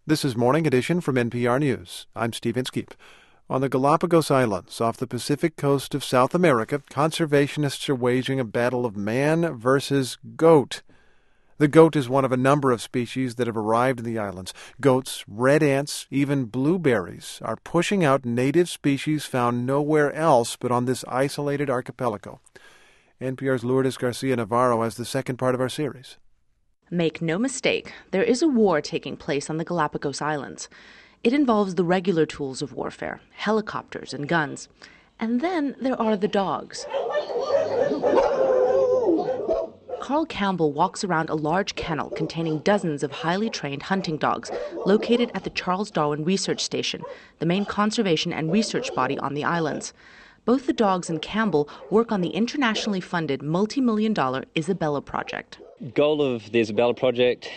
This is Morning Edition from NPR News. I'm Steve Inskeep. On the Galapagos Islands, off the Pacific coast of South America, conservationists are waging a battle of man versus goat. The goat is one of a number of species that have arrived in the islands. Goats, red ants, even blueberries are pushing out native species found nowhere else but on this isolated archipelago. NPR's Lourdes Garcia-Navarro has the second part of our series. Make no mistake, there is a war taking place on the Galapagos Islands. It involves the regular tools of warfare, helicopters and guns. And then there are the dogs. Carl Campbell walks around a large kennel containing dozens of highly trained hunting dogs located at the Charles Darwin Research Station, the main conservation and research body on the islands. Both the dogs and Campbell work on the internationally funded multi-million-dollar Isabella project. Goal of the Isabella project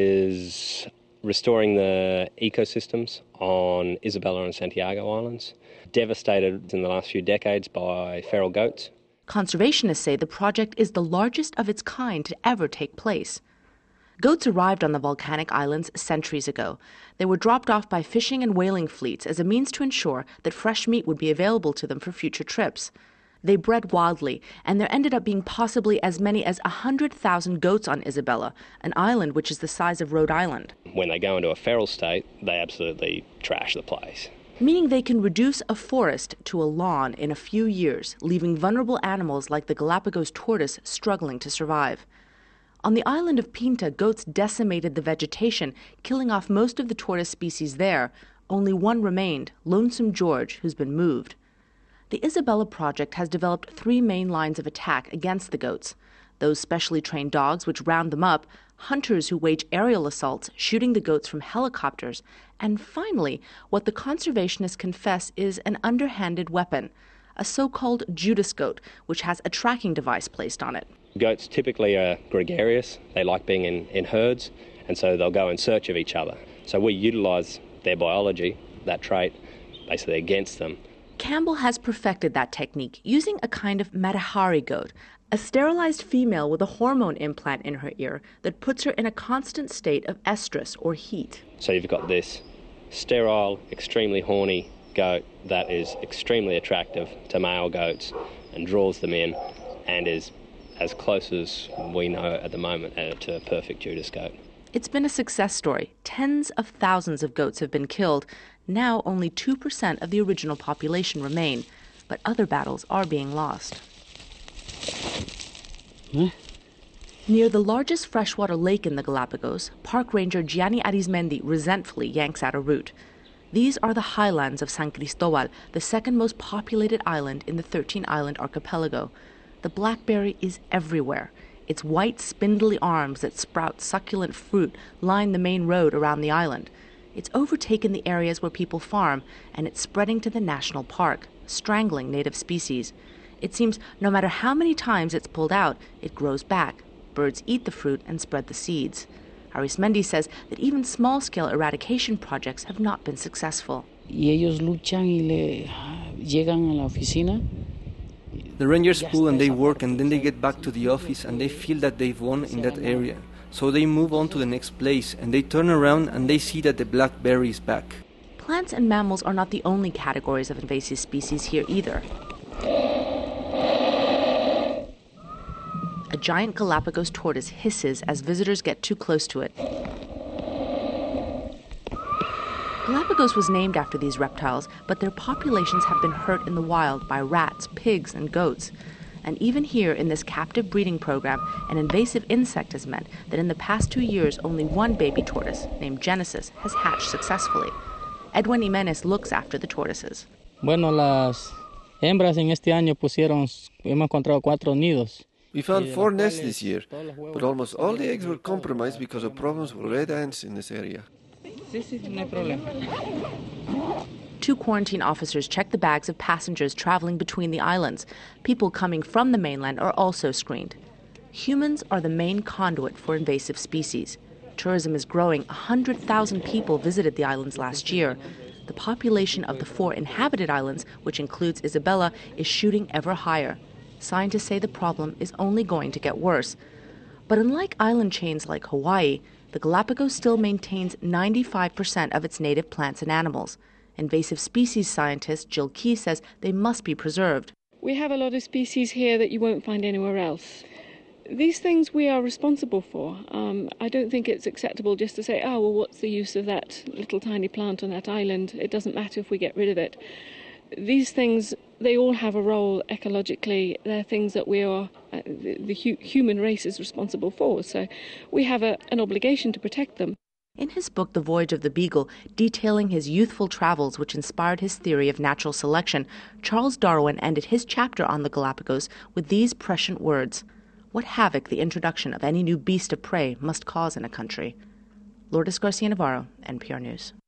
is restoring the ecosystems on Isabella and Santiago Islands, devastated in the last few decades by feral goats. Conservationists say the project is the largest of its kind to ever take place. Goats arrived on the volcanic islands centuries ago. They were dropped off by fishing and whaling fleets as a means to ensure that fresh meat would be available to them for future trips. They bred wildly, and there ended up being possibly as many as 100,000 goats on Isabella, an island which is the size of Rhode Island. When they go into a feral state, they absolutely trash the place. Meaning they can reduce a forest to a lawn in a few years, leaving vulnerable animals like the Galapagos tortoise struggling to survive. On the island of Pinta, goats decimated the vegetation, killing off most of the tortoise species there. Only one remained, Lonesome George, who's been moved. The Isabella project has developed three main lines of attack against the goats: those specially trained dogs which round them up, hunters who wage aerial assaults, shooting the goats from helicopters, and finally, what the conservationists confess is an underhanded weapon, a so-called Judas goat, which has a tracking device placed on it. Goats typically are gregarious. They like being in herds, and so they'll go in search of each other. So we utilize their biology, that trait, basically against them. Campbell has perfected that technique using a kind of Matahari goat, a sterilized female with a hormone implant in her ear that puts her in a constant state of estrus or heat. So you've got this sterile, extremely horny goat that is extremely attractive to male goats and draws them in and is as close as we know at the moment to a perfect Judas goat. It's been a success story. Tens of thousands of goats have been killed. Now only 2% of the original population remain, but other battles are being lost. Near the largest freshwater lake in the Galapagos, park ranger Gianni Arismendi resentfully yanks out a root. These are the highlands of San Cristobal, the second most populated island in the 13-island archipelago. The blackberry is everywhere. Its white, spindly arms that sprout succulent fruit line the main road around the island. It's overtaken the areas where people farm, and it's spreading to the national park, strangling native species. It seems no matter how many times it's pulled out, it grows back. Birds eat the fruit and spread the seeds. Arismendi says that even small-scale eradication projects have not been successful. Y ellos luchan y le llegan a la oficina. The rangers pull and they work, and then they get back to the office and they feel that they've won in that area. So they move on to the next place and they turn around and they see that the blackberry is back. Plants and mammals are not the only categories of invasive species here either. A giant Galapagos tortoise hisses as visitors get too close to it. Galapagos was named after these reptiles, but their populations have been hurt in the wild by rats, pigs, and goats. And even here in this captive breeding program, an invasive insect has meant that in the past 2 years, only one baby tortoise, named Genesis, has hatched successfully. Edwin Jimenez looks after the tortoises. Bueno, las hembras en este año hemos encontrado 4 nidos. We found 4 nests this year, but almost all the eggs were compromised because of problems with red ants in this area. No hay problema. 2 quarantine officers check the bags of passengers traveling between the islands. People coming from the mainland are also screened. Humans are the main conduit for invasive species. Tourism is growing. 100,000 people visited the islands last year. The population of the 4 inhabited islands, which includes Isabella, is shooting ever higher. Scientists say the problem is only going to get worse. But unlike island chains like Hawaii, the Galapagos still maintains 95% of its native plants and animals. Invasive species scientist Jill Key says they must be preserved. We have a lot of species here that you won't find anywhere else. These things we are responsible for. I don't think it's acceptable just to say, oh, well, what's the use of that little tiny plant on that island? It doesn't matter if we get rid of it. These things, they all have a role ecologically. They're things that we are, the human race is responsible for. So we have an obligation to protect them. In his book, The Voyage of the Beagle, detailing his youthful travels which inspired his theory of natural selection, Charles Darwin ended his chapter on the Galapagos with these prescient words: "What havoc the introduction of any new beast of prey must cause in a country." Lourdes Garcia Navarro, NPR News.